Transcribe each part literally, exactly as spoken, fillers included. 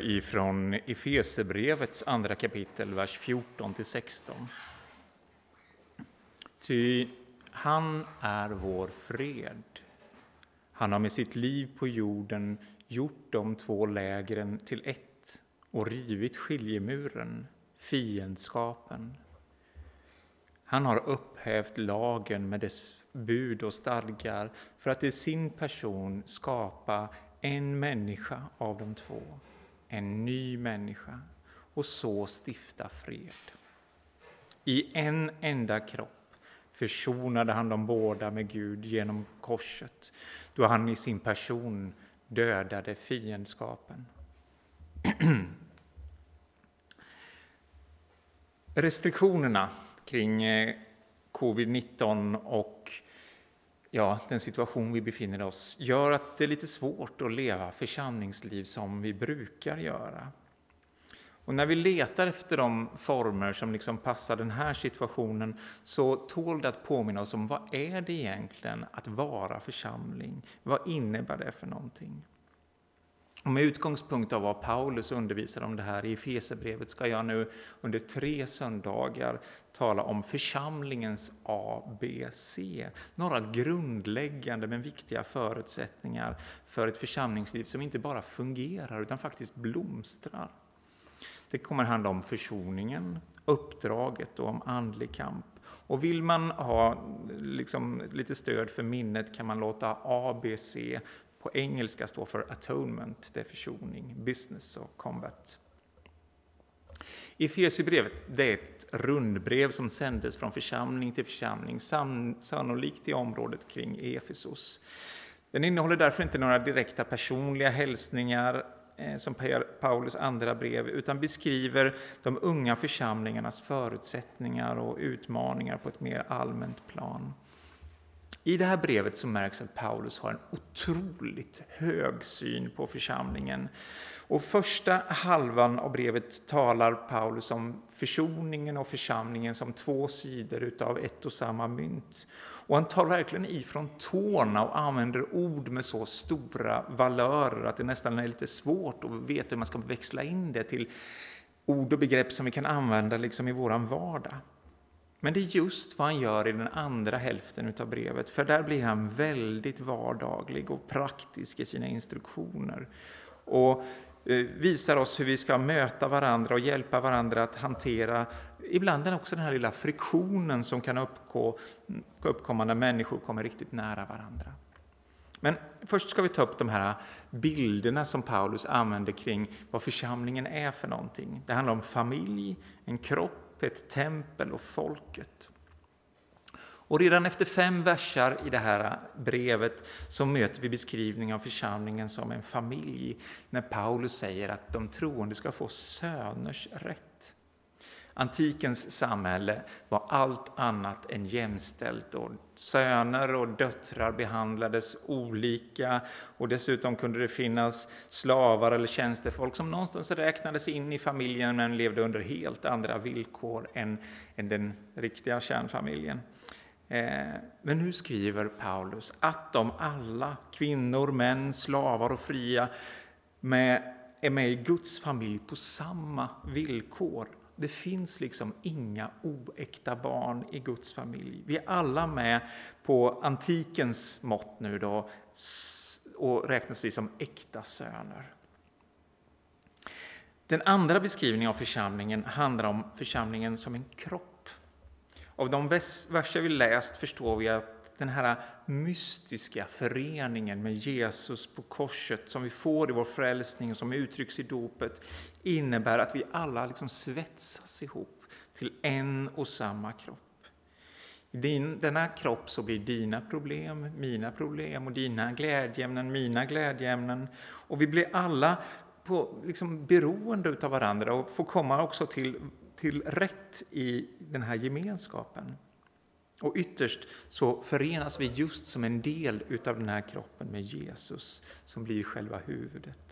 ifrån Efeserbrevets andra kapitel, vers fjorton till sexton. Ty han är vår fred. Han har med sitt liv på jorden gjort de två lägren till ett och rivit skiljemuren, fiendskapen. Han har upphävt lagen med dess bud och stadgar för att i sin person skapa en människa av de två, en ny människa, och så stifta fred. I en enda kropp försonade han de båda med Gud genom korset, då han i sin person dödade fiendskapen. Restriktionerna kring covid nitton och ja, den situation vi befinner oss gör att det är lite svårt att leva församlingsliv som vi brukar göra. Och när vi letar efter de former som liksom passar den här situationen så tål det att påminna oss om vad är det egentligen att vara församling? Vad innebär det för någonting? Och med utgångspunkt av vad Paulus undervisar om det här i Efeserbrevet ska jag nu under tre söndagar tala om församlingens A B C. Några grundläggande men viktiga förutsättningar för ett församlingsliv som inte bara fungerar utan faktiskt blomstrar. Det kommer handla om försoningen, uppdraget och om andlig kamp. Och vill man ha liksom lite stöd för minnet kan man låta A B C på engelska stå för atonement, det är försoning, business och combat. Efesierbrevet, det är ett rundbrev som sändes från församling till församling, sannolikt i området kring Efesos. Den innehåller därför inte några direkta personliga hälsningar eh, som Paulus andra brev, utan beskriver de unga församlingarnas förutsättningar och utmaningar på ett mer allmänt plan. I det här brevet så märks att Paulus har en otroligt hög syn på församlingen. Och första halvan av brevet talar Paulus om försoningen och församlingen som två sidor utav ett och samma mynt. Och han tar verkligen ifrån tårna och använder ord med så stora valörer att det nästan är lite svårt att veta hur man ska växla in det till ord och begrepp som vi kan använda liksom i våran vardag. Men det är just vad han gör i den andra hälften av brevet, för där blir han väldigt vardaglig och praktisk i sina instruktioner och visar oss hur vi ska möta varandra och hjälpa varandra att hantera ibland också den här lilla friktionen som kan uppgå, uppkomma när människor kommer riktigt nära varandra. Men först ska vi ta upp de här bilderna som Paulus använder kring vad församlingen är för någonting. Det handlar om familj, en kropp, ett tempel och folket. Och redan efter fem versar i det här brevet så möter vi beskrivning av församlingen som en familj när Paulus säger att de troende ska få söners rätt. Antikens samhälle var allt annat än jämställt och söner och döttrar behandlades olika och dessutom kunde det finnas slavar eller tjänstefolk som någonstans räknades in i familjen men levde under helt andra villkor än, än den riktiga kärnfamiljen. Eh, men nu skriver Paulus att de alla, kvinnor, män, slavar och fria med, är med i Guds familj på samma villkor. Det finns liksom inga oäkta barn i Guds familj. Vi är alla med på antikens mått nu då och räknas vi som äkta söner. Den andra beskrivningen av församlingen handlar om församlingen som en kropp. Av de verser vi läst förstår vi att den här mystiska föreningen med Jesus på korset som vi får i vår frälsning och som uttrycks i dopet innebär att vi alla liksom svetsas ihop till en och samma kropp. I din, denna kropp så blir dina problem mina problem och dina glädjeämnen mina glädjeämnen. Och vi blir alla på, liksom, beroende av varandra och får komma också till, till rätt i den här gemenskapen. Och ytterst så förenas vi just som en del utav den här kroppen med Jesus som blir själva huvudet.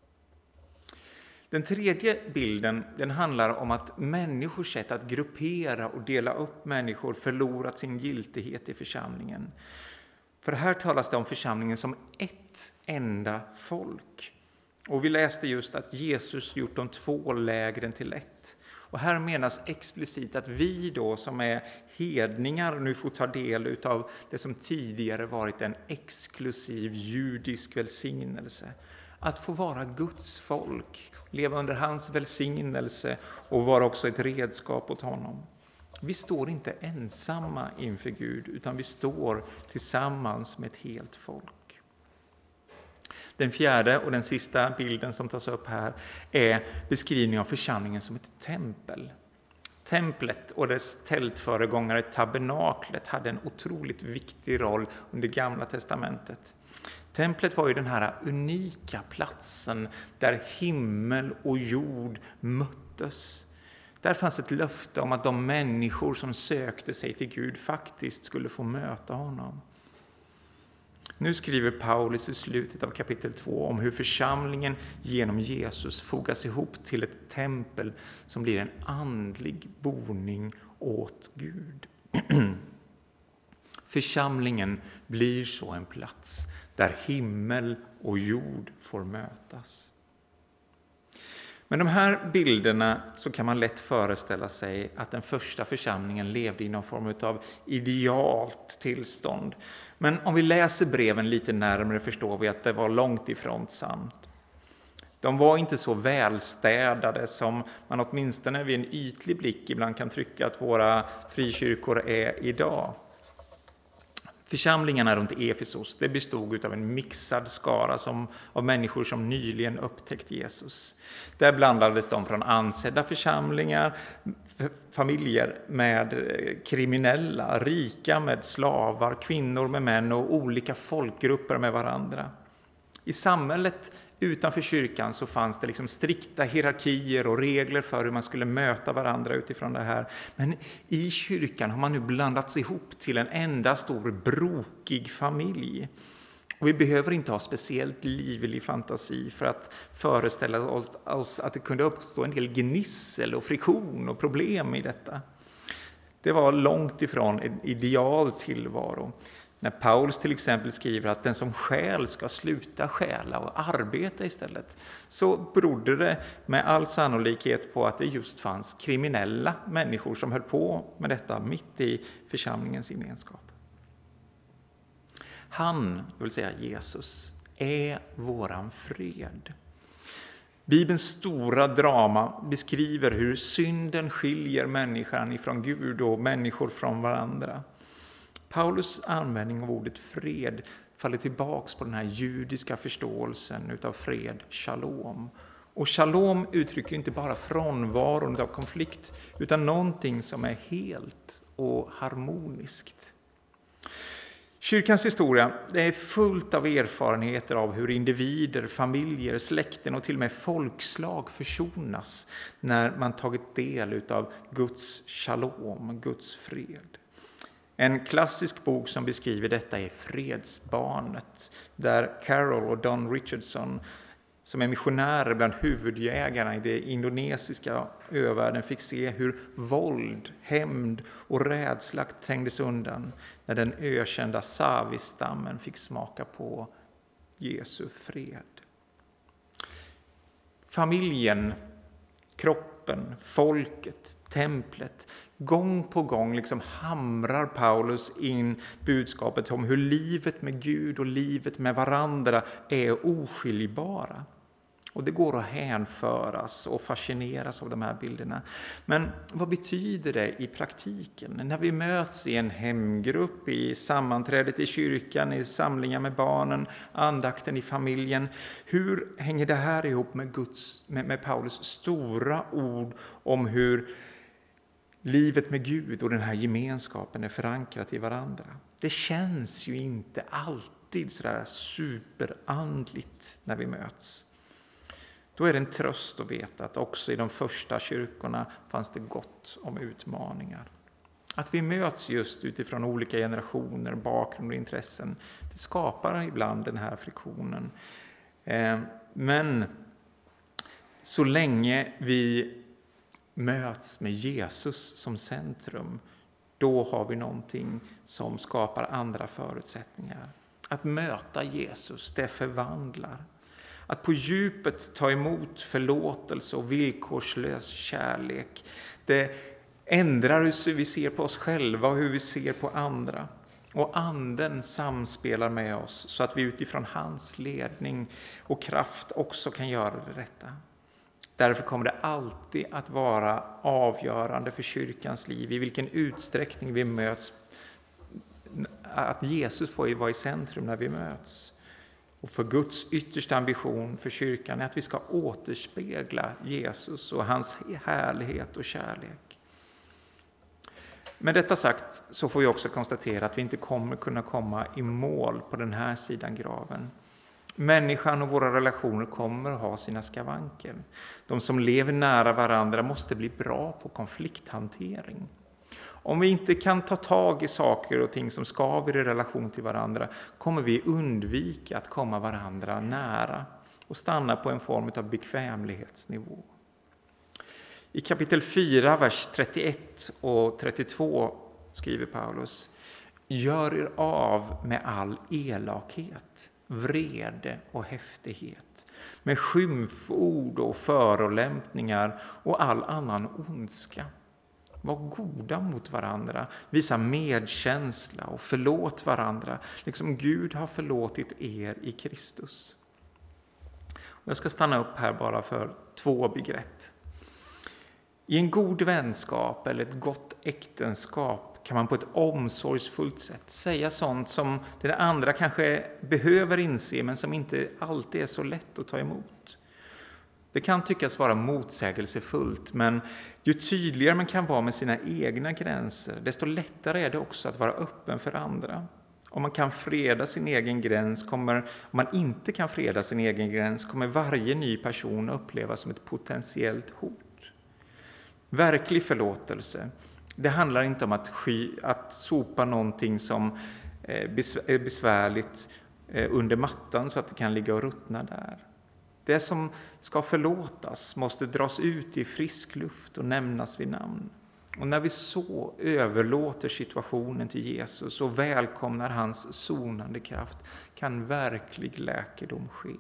Den tredje bilden den handlar om att människors sätt att gruppera och dela upp människor förlorat sin giltighet i församlingen. För här talas det om församlingen som ett enda folk. Och vi läste just att Jesus gjort de två lägren till ett. Och här menas explicit att vi då som är hedningar nu får ta del av det som tidigare varit en exklusiv judisk välsignelse. Att få vara Guds folk, leva under hans välsignelse och vara också ett redskap åt honom. Vi står inte ensamma inför Gud, utan vi står tillsammans med ett helt folk. Den fjärde och den sista bilden som tas upp här är beskrivning av församlingen som ett tempel. Templet och dess tältföregångare tabernaklet hade en otroligt viktig roll under Gamla testamentet. Templet var ju den här unika platsen där himmel och jord möttes. Där fanns ett löfte om att de människor som sökte sig till Gud faktiskt skulle få möta honom. Nu skriver Paulus i slutet av kapitel två om hur församlingen genom Jesus fogas ihop till ett tempel som blir en andlig boning åt Gud. Församlingen blir så en plats där himmel och jord får mötas. Med de här bilderna så kan man lätt föreställa sig att den första församlingen levde i någon form av idealt tillstånd. Men om vi läser breven lite närmare förstår vi att det var långt ifrån sant. De var inte så välstädade som man åtminstone vid en ytlig blick ibland kan trycka att våra frikyrkor är idag. Församlingarna runt Efesos det bestod av en mixad skara som, av människor som nyligen upptäckt Jesus. Där blandades de från ansedda församlingar, familjer med kriminella, rika med slavar, kvinnor med män och olika folkgrupper med varandra. I samhället utanför kyrkan så fanns det liksom strikta hierarkier och regler för hur man skulle möta varandra utifrån det här. Men i kyrkan har man nu blandats ihop till en enda stor brokig familj. Och vi behöver inte ha speciellt livlig fantasi för att föreställa oss att det kunde uppstå en del gnissel och friktion och problem i detta. Det var långt ifrån en ideal tillvaro. När Paulus till exempel skriver att den som stjäl ska sluta stjäla och arbeta istället, så berodde det med all sannolikhet på att det just fanns kriminella människor som höll på med detta mitt i församlingens gemenskap. Han, det vill säga Jesus, är våran fred. Bibelns stora drama beskriver hur synden skiljer människan ifrån Gud och människor från varandra. Paulus användning av ordet fred faller tillbaks på den här judiska förståelsen utav fred, shalom. Och shalom uttrycker inte bara frånvaron av konflikt utan någonting som är helt och harmoniskt. Kyrkans historia det är fullt av erfarenheter av hur individer, familjer, släkten och till och med folkslag försonas när man tagit del av Guds shalom, Guds fred. En klassisk bok som beskriver detta är Fredsbarnet, där Carol och Don Richardson, som är missionärer bland huvudjägarna i det indonesiska övärlden, fick se hur våld, hämnd och rädsla trängdes undan när den ökända Savi-stammen fick smaka på Jesu fred. Familjen, kroppen, folket, templet. Gång på gång liksom hamrar Paulus in budskapet om hur livet med Gud och livet med varandra är oskiljbara. Och det går att hänföras och fascineras av de här bilderna. Men vad betyder det i praktiken? När vi möts i en hemgrupp, i sammanträdet i kyrkan, i samlingar med barnen, andakten i familjen. Hur hänger det här ihop med, Guds, med, med Paulus stora ord om hur livet med Gud och den här gemenskapen är förankrat i varandra? Det känns ju inte alltid så där superandligt när vi möts. Då är det en tröst att veta att också i de första kyrkorna fanns det gott om utmaningar. Att vi möts just utifrån olika generationer, bakgrund och intressen, det skapar ibland den här friktionen. Men så länge vi möts med Jesus som centrum, då har vi någonting som skapar andra förutsättningar. Att möta Jesus, det förvandlar. Att på djupet ta emot förlåtelse och villkorslös kärlek. Det ändrar hur vi ser på oss själva och hur vi ser på andra. Och anden samspelar med oss så att vi utifrån hans ledning och kraft också kan göra det rätta. Därför kommer det alltid att vara avgörande för kyrkans liv i vilken utsträckning vi möts. Att Jesus får vara i centrum när vi möts. Och för Guds yttersta ambition för kyrkan är att vi ska återspegla Jesus och hans härlighet och kärlek. Med detta sagt så får vi också konstatera att vi inte kommer kunna komma i mål på den här sidan graven. Människan och våra relationer kommer att ha sina skavanker. De som lever nära varandra måste bli bra på konflikthantering. Om vi inte kan ta tag i saker och ting som skaver i relation till varandra kommer vi undvika att komma varandra nära och stanna på en form av bekvämlighetsnivå. I kapitel fyra, vers trettioett och trettiotvå skriver Paulus: Gör er av med all elakhet, vrede och häftighet, med skymford och förolämpningar och all annan ondska. Var goda mot varandra, visa medkänsla och förlåt varandra, liksom Gud har förlåtit er i Kristus. Jag ska stanna upp här bara för två begrepp. I en god vänskap eller ett gott äktenskap kan man på ett omsorgsfullt sätt säga sånt som den andra kanske behöver inse men som inte alltid är så lätt att ta emot. Det kan tyckas vara motsägelsefullt, men ju tydligare man kan vara med sina egna gränser, desto lättare är det också att vara öppen för andra. Om man kan freda sin egen gräns kommer, om man inte kan freda sin egen gräns kommer varje ny person upplevas som ett potentiellt hot. Verklig förlåtelse, det handlar inte om att, sky, att sopa någonting som är besvärligt under mattan så att det kan ligga och ruttna där. Det som ska förlåtas måste dras ut i frisk luft och nämnas vid namn. Och när vi så överlåter situationen till Jesus och välkomnar hans sonande kraft kan verklig läkedom ske.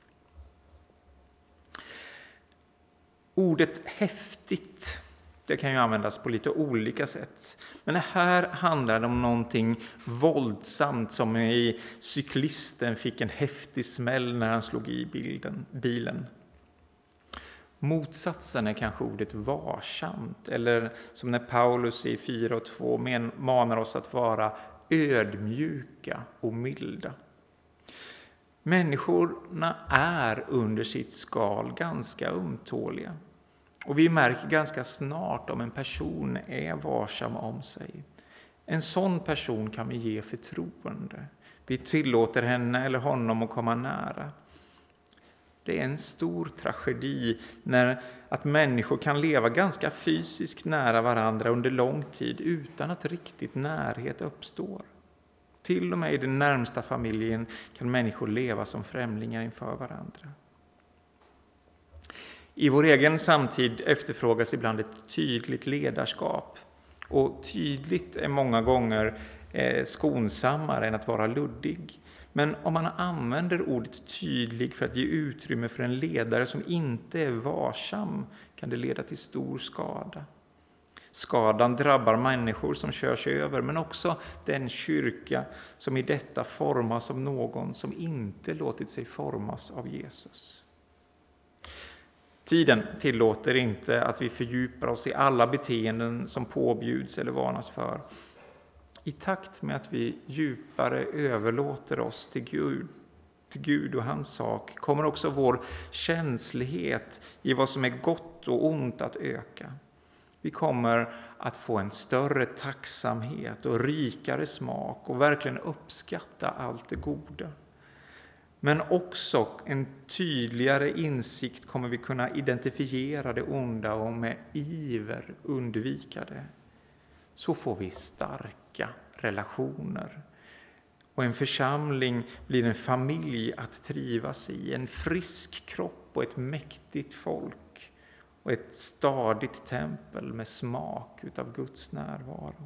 Ordet häftigt, det kan ju användas på lite olika sätt. Men här handlar det om någonting våldsamt, som i cyklisten fick en häftig smäll när han slog i bilden, bilen. Motsatsen är kanske ordet varsamt, eller som när Paulus i fyra och två manar oss att vara ödmjuka och milda. Människorna är under sitt skal ganska ömtåliga. Och vi märker ganska snart om en person är varsam om sig. En sån person kan vi ge förtroende. Vi tillåter henne eller honom att komma nära. Det är en stor tragedi när att människor kan leva ganska fysiskt nära varandra under lång tid utan att riktigt närhet uppstår. Till och med i den närmsta familjen kan människor leva som främlingar inför varandra. I vår egen samtid efterfrågas ibland ett tydligt ledarskap. Och tydligt är många gånger eh, skonsammare än att vara luddig. Men om man använder ordet tydlig för att ge utrymme för en ledare som inte är varsam kan det leda till stor skada. Skadan drabbar människor som körs över, men också den kyrka som i detta formas av någon som inte låtit sig formas av Jesus. Tiden tillåter inte att vi fördjupar oss i alla beteenden som påbjuds eller varnas för. I takt med att vi djupare överlåter oss till Gud, till Gud och hans sak kommer också vår känslighet i vad som är gott och ont att öka. Vi kommer att få en större tacksamhet och rikare smak och verkligen uppskatta allt det goda. Men också en tydligare insikt kommer vi kunna identifiera det onda och med iver undvika det. Så får vi starka relationer. Och en församling blir en familj att trivas i. En frisk kropp och ett mäktigt folk. Och ett stadigt tempel med smak utav Guds närvaro.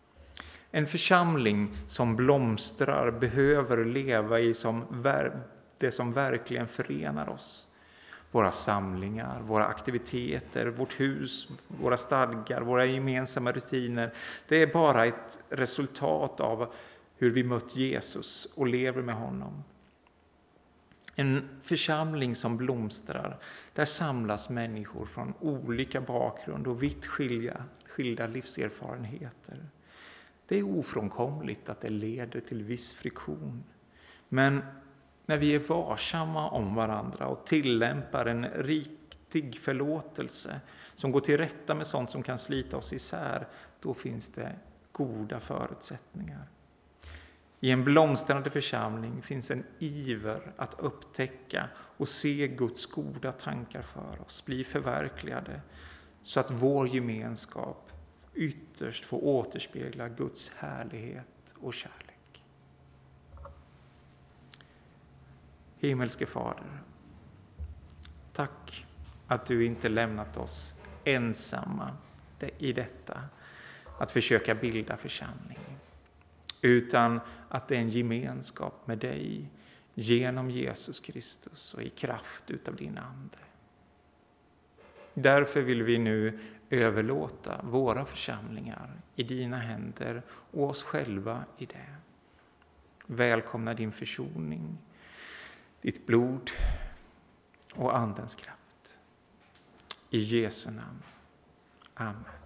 En församling som blomstrar behöver leva i som det som verkligen förenar oss. Våra samlingar, våra aktiviteter, vårt hus, våra stadgar, våra gemensamma rutiner. Det är bara ett resultat av hur vi mött Jesus och lever med honom. En församling som blomstrar, där samlas människor från olika bakgrund och vitt skilda, skilda livserfarenheter. Det är ofrånkomligt att det leder till viss friktion. Men när vi är varsamma om varandra och tillämpar en riktig förlåtelse som går till rätta med sånt som kan slita oss isär, då finns det goda förutsättningar. I en blomstrande församling finns en iver att upptäcka och se Guds goda tankar för oss bli förverkligade, så att vår gemenskap ytterst får återspegla Guds härlighet och kärlek. Himmelske Fader, tack att du inte lämnat oss ensamma i detta att försöka bilda församling, utan att det är en gemenskap med dig genom Jesus Kristus och i kraft utav din ande. Därför vill vi nu överlåta våra församlingar i dina händer och oss själva i det. Välkomna din försoning, ditt blod och andens kraft. I Jesu namn. Amen.